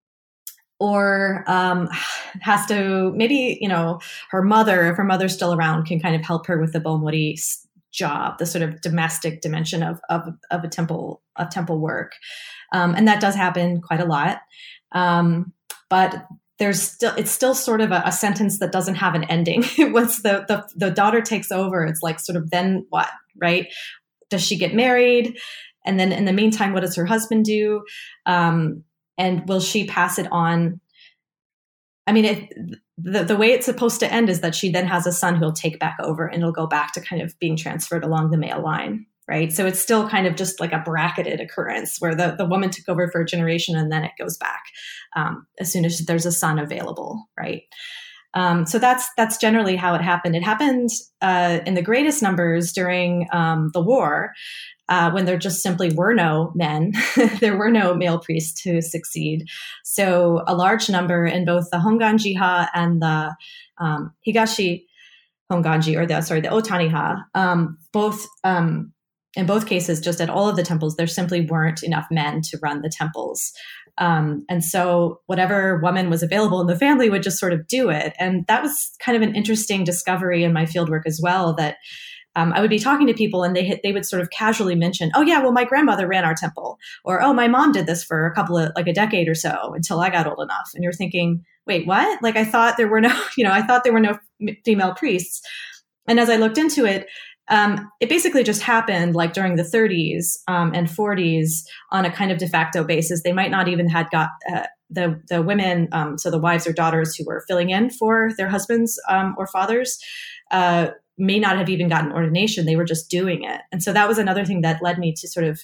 or um, has to maybe, you know, her mother, if her mother's still around, can kind of help her with the Bomori job, the sort of domestic dimension of of, of a temple of temple work, um, and that does happen quite a lot. Um, but there's still it's still sort of a, a sentence that doesn't have an ending. Once the, the the daughter takes over, it's like sort of then what, right? Does she get married? And then in the meantime, what does her husband do? Um, and will she pass it on? I mean, it, the, the way it's supposed to end is that she then has a son who'll take back over and it'll go back to kind of being transferred along the male line, right? So it's still kind of just like a bracketed occurrence where the, the woman took over for a generation and then it goes back um, as soon as there's a son available, right? Um, so that's that's generally how it happened. It happened uh, in the greatest numbers during um, the war, uh, when there just simply were no men. There were no male priests to succeed. So a large number in both the Honganji-ha and the um, Higashi Honganji, or the sorry, the Otani-ha, um, both um, in both cases, just at all of the temples, there simply weren't enough men to run the temples. Um, and so whatever woman was available in the family would just sort of do it. And that was kind of an interesting discovery in my fieldwork as well, that um, I would be talking to people and they hit, they would sort of casually mention, oh yeah, well, my grandmother ran our temple, or, oh, my mom did this for a couple of like a decade or so until I got old enough. And you're thinking, wait, what? Like, I thought there were no, you know, I thought there were no female priests. And as I looked into it, Um, it basically just happened like during the thirties um, and forties on a kind of de facto basis. They might not even had got uh, the the women, um, so the wives or daughters who were filling in for their husbands um, or fathers, uh, may not have even gotten ordination. They were just doing it. And so that was another thing that led me to sort of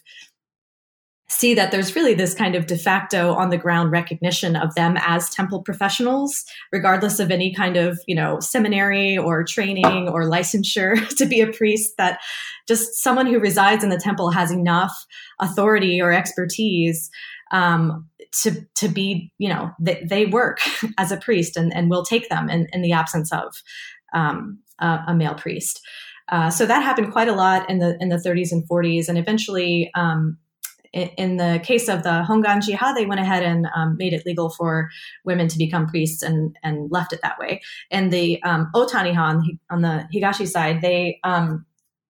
see that there's really this kind of de facto on the ground recognition of them as temple professionals, regardless of any kind of, you know, seminary or training or licensure to be a priest, that just someone who resides in the temple has enough authority or expertise um, to, to be, you know, they, they work as a priest and, and will take them in, in the absence of um, a, a male priest. Uh, so that happened quite a lot in the, in the thirties and forties. And eventually, um, in the case of the Honganji-ha, they went ahead and um, made it legal for women to become priests and, and left it that way. And the um, Otani-ha on the, on the Higashi side, they um,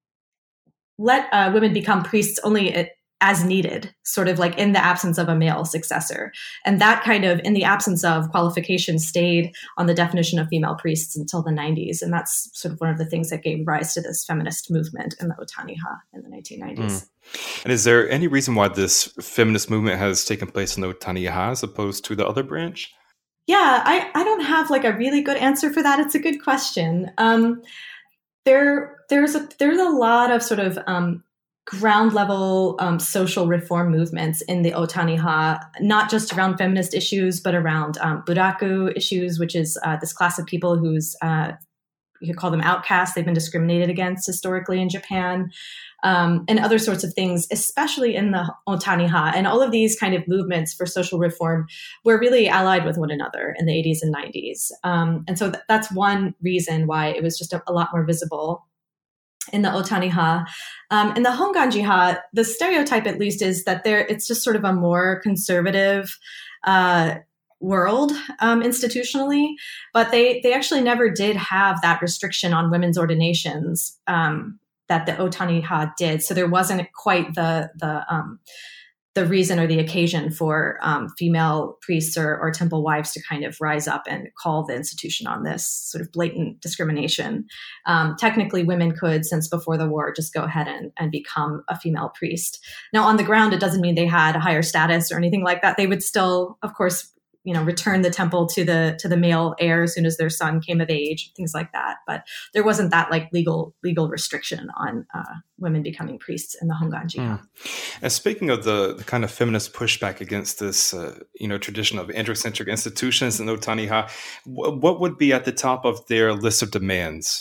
let uh, women become priests only as needed, sort of like in the absence of a male successor. And that kind of, in the absence of qualification, stayed on the definition of female priests until the nineties. And that's sort of one of the things that gave rise to this feminist movement in the Otani-ha in the nineteen nineties. Mm. And is there any reason why this feminist movement has taken place in the Otani-ha as opposed to the other branch? Yeah, I, I don't have like a really good answer for that. It's a good question. Um, there, there's a, there's a lot of sort of, um, ground level um, social reform movements in the Otani-ha, not just around feminist issues, but around um, buraku issues, which is uh, this class of people who's, uh, you could call them outcasts. They've been discriminated against historically in Japan, um, and other sorts of things, especially in the Otani-ha. And all of these kind of movements for social reform were really allied with one another in the eighties and nineties. Um, and so th- that's one reason why it was just a, a lot more visible in the Otani-ha. Um, in the Honganji-ha, the stereotype at least is that there it's just sort of a more conservative uh, world um, institutionally, but they they actually never did have that restriction on women's ordinations um, that the Otaniha did. So there wasn't quite the the um, the reason or the occasion for um, female priests or, or temple wives to kind of rise up and call the institution on this sort of blatant discrimination. Um, technically, women could, since before the war, just go ahead and, and become a female priest. Now, on the ground, it doesn't mean they had a higher status or anything like that. They would still, of course, you know, return the temple to the to the male heir as soon as their son came of age, things like that. But there wasn't that like legal legal restriction on uh, women becoming priests in the Honganji. Mm. And speaking of the, the kind of feminist pushback against this, uh, you know, tradition of androcentric institutions in Otaniha, w- what would be at the top of their list of demands?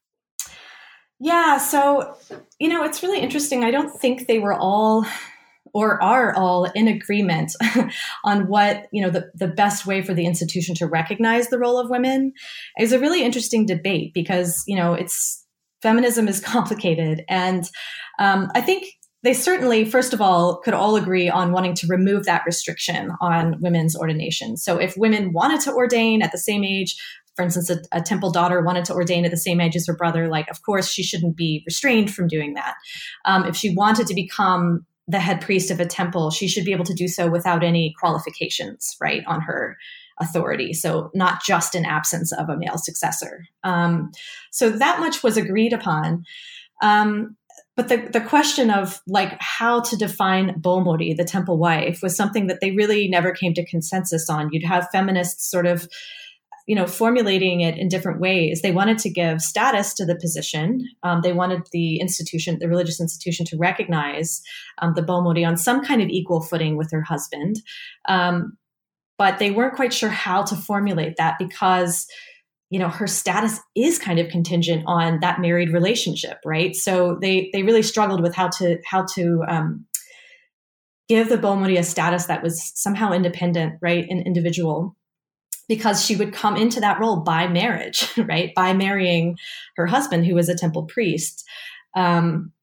Yeah, so you know, it's really interesting. I don't think they were all, or are all, in agreement on what, you know, the, the best way for the institution to recognize the role of women. It's a really interesting debate because, you know, it's feminism is complicated. And um, I think they certainly, first of all, could all agree on wanting to remove that restriction on women's ordination. So if women wanted to ordain at the same age, for instance, a, a temple daughter wanted to ordain at the same age as her brother, like, of course, she shouldn't be restrained from doing that. Um, if she wanted to become the head priest of a temple, she should be able to do so without any qualifications, right, on her authority. So not just in absence of a male successor. Um, so that much was agreed upon. Um, but the, the question of like how to define Bomori, the temple wife, was something that they really never came to consensus on. You'd have feminists sort of, you know, formulating it in different ways. They wanted to give status to the position. Um, they wanted the institution, the religious institution, to recognize um, the Bomori on some kind of equal footing with her husband. Um, but they weren't quite sure how to formulate that because, you know, her status is kind of contingent on that married relationship, right? So they they really struggled with how to how to um, give the Bomori a status that was somehow independent, right, and individual, because she would come into that role by marriage, right? By marrying her husband, who was a temple priest. Um,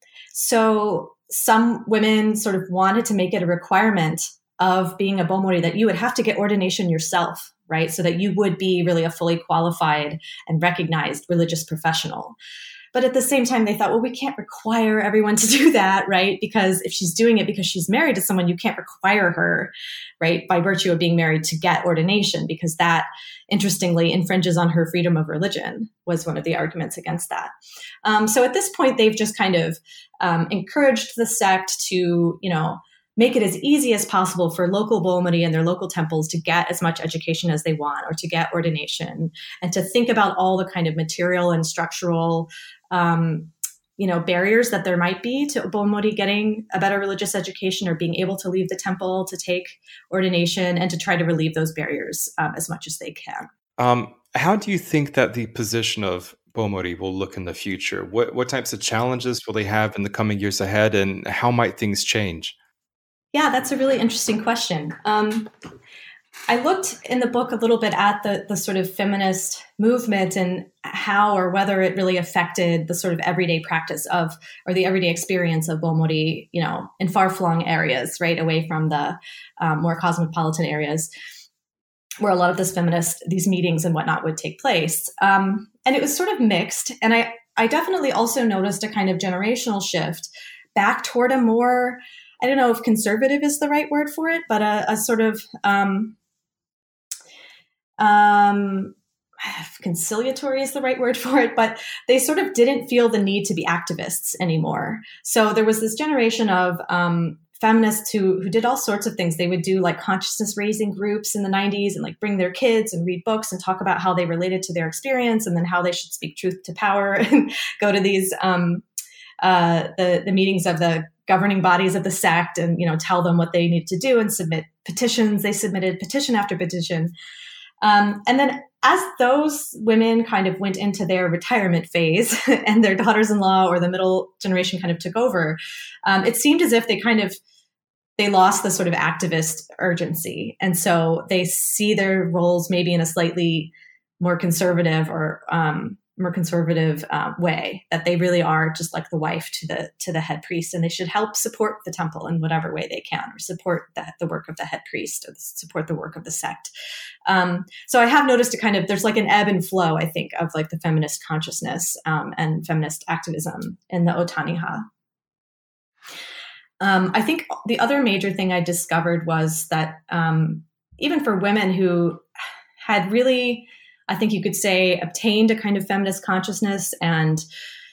so some women sort of wanted to make it a requirement of being a Bomori that you would have to get ordination yourself, right? So that you would be really a fully qualified and recognized religious professional. But at the same time, they thought, well, we can't require everyone to do that, right? Because if she's doing it because she's married to someone, you can't require her, right, by virtue of being married to get ordination, because that, interestingly, infringes on her freedom of religion, was one of the arguments against that. Um, so at this point, they've just kind of um, encouraged the sect to, you know, make it as easy as possible for local Bomori and their local temples to get as much education as they want, or to get ordination, and to think about all the kind of material and structural um, you know, barriers that there might be to Bomori getting a better religious education or being able to leave the temple to take ordination, and to try to relieve those barriers um, as much as they can. Um, how do you think that the position of Bomori will look in the future? What what types of challenges will they have in the coming years ahead, and how might things change? Yeah, that's a really interesting question. Um, I looked in the book a little bit at the, the sort of feminist movement and how or whether it really affected the sort of everyday practice of, or the everyday experience of Bomori, you know, in far-flung areas, right, away from the um, more cosmopolitan areas where a lot of this feminist, these meetings and whatnot would take place. Um, and it was sort of mixed. And I, I definitely also noticed a kind of generational shift back toward a more, I don't know if conservative is the right word for it, but a, a sort of um, um, conciliatory is the right word for it, but they sort of didn't feel the need to be activists anymore. So there was this generation of um, feminists who who did all sorts of things. They would do like consciousness raising groups in the nineties and like bring their kids and read books and talk about how they related to their experience, and then how they should speak truth to power and go to these um, uh, the the meetings of the governing bodies of the sect and, you know, tell them what they need to do and submit petitions. They submitted petition after petition. Um, and then as those women kind of went into their retirement phase and their daughters-in-law or the middle generation kind of took over, um, it seemed as if they kind of, they lost the sort of activist urgency. And so they see their roles maybe in a slightly more conservative or um, more conservative uh, way, that they really are just like the wife to the to the head priest, and they should help support the temple in whatever way they can, or support the, the work of the head priest, or support the work of the sect. Um, so I have noticed a kind of, there's like an ebb and flow, I think, of like the feminist consciousness um, and feminist activism in the Otaniha. Um, I think the other major thing I discovered was that um, even for women who had really, I think you could say, obtained a kind of feminist consciousness and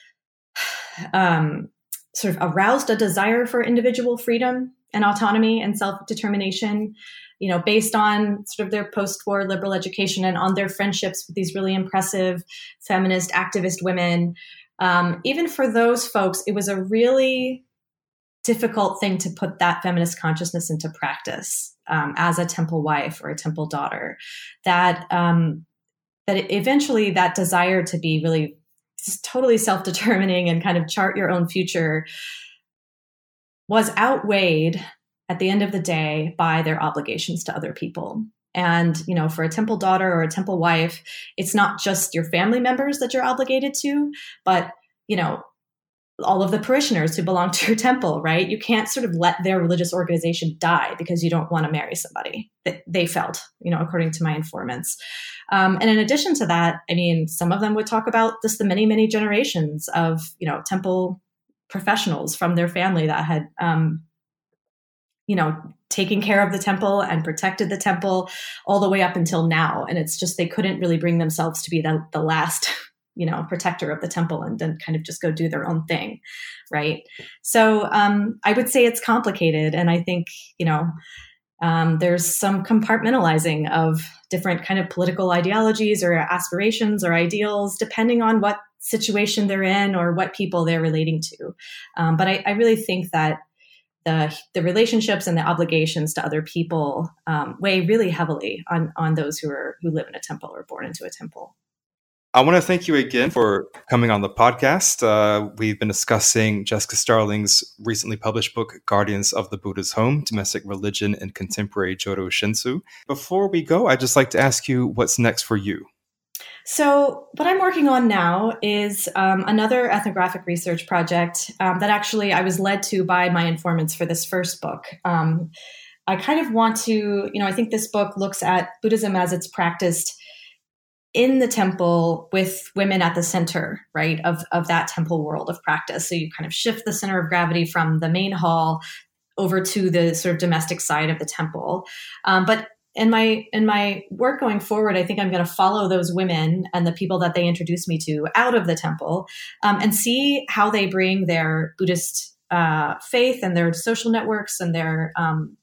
um, sort of aroused a desire for individual freedom and autonomy and self-determination, you know, based on sort of their post-war liberal education and on their friendships with these really impressive feminist activist women. Um, even for those folks, it was a really difficult thing to put that feminist consciousness into practice um, as a temple wife or a temple daughter. That um, that eventually that desire to be really just totally self-determining and kind of chart your own future was outweighed at the end of the day by their obligations to other people. And, you know, for a temple daughter or a temple wife, it's not just your family members that you're obligated to, but, you know, all of the parishioners who belong to your temple, right? You can't sort of let their religious organization die because you don't want to marry somebody, that they felt, you know, according to my informants. Um, and in addition to that, I mean, some of them would talk about just the many, many generations of, you know, temple professionals from their family that had, um, you know, taken care of the temple and protected the temple all the way up until now. And it's just, they couldn't really bring themselves to be the, the last you know, protector of the temple and then kind of just go do their own thing. Right. So um, I would say it's complicated. And I think, you know, um, there's some compartmentalizing of different kind of political ideologies or aspirations or ideals, depending on what situation they're in or what people they're relating to. Um, but I, I really think that the the relationships and the obligations to other people um, weigh really heavily on, on those who are who live in a temple or born into a temple. I want to thank you again for coming on the podcast. Uh, we've been discussing Jessica Starling's recently published book, Guardians of the Buddha's Home, Domestic Religion in Contemporary Jodo Shinshu. Before we go, I'd just like to ask you what's next for you. So what I'm working on now is um, another ethnographic research project um, that actually I was led to by my informants for this first book. Um, I kind of want to, you know, I think this book looks at Buddhism as it's practiced in the temple with women at the center, right, of, of that temple world of practice. So you kind of shift the center of gravity from the main hall over to the sort of domestic side of the temple. Um, but in my in my work going forward, I think I'm going to follow those women and the people that they introduce me to out of the temple um, and see how they bring their Buddhist uh, faith and their social networks and their um,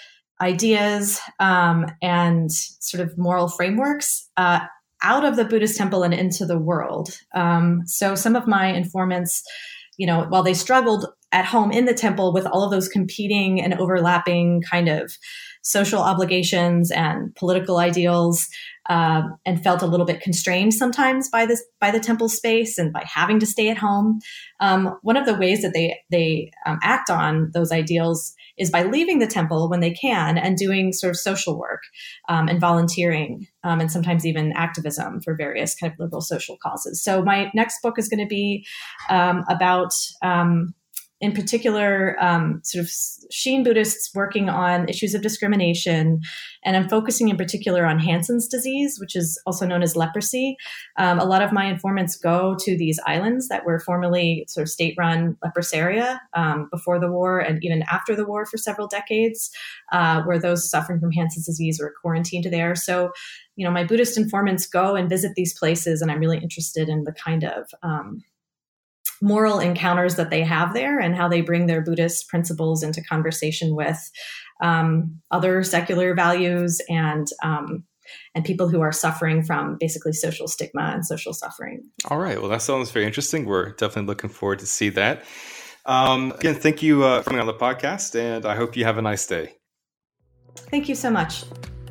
ideas um, and sort of moral frameworks uh, out of the Buddhist temple and into the world. Um, so some of my informants, you know, while they struggled at home in the temple with all of those competing and overlapping kind of social obligations and political ideals, uh, and felt a little bit constrained sometimes by this by the temple space and by having to stay at home. Um, one of the ways that they they um, act on those ideals is by leaving the temple when they can and doing sort of social work um, and volunteering um, and sometimes even activism for various kind of liberal social causes. So my next book is going to be um, about um, in particular, um, sort of Shin Buddhists working on issues of discrimination. And I'm focusing in particular on Hansen's disease, which is also known as leprosy. Um, a lot of my informants go to these islands that were formerly sort of state-run leprosaria um, before the war and even after the war for several decades, uh, where those suffering from Hansen's disease were quarantined there. So, you know, my Buddhist informants go and visit these places, and I'm really interested in the kind of um, moral encounters that they have there and how they bring their Buddhist principles into conversation with um, other secular values and um, and people who are suffering from basically social stigma and social suffering. All right. Well, that sounds very interesting. We're definitely looking forward to see that. Um, again, thank you uh, for coming on the podcast, and I hope you have a nice day. Thank you so much.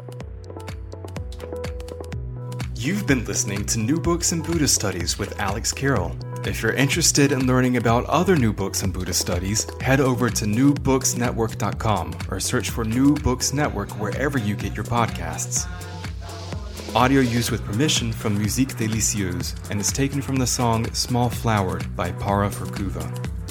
You've been listening to New Books in Buddhist Studies with Alex Carroll. If you're interested in learning about other new books in Buddhist studies, head over to new books network dot com or search for New Books Network wherever you get your podcasts. Audio use with permission from Musique Delicieuse and is taken from the song Small Flower by Para Furkuva.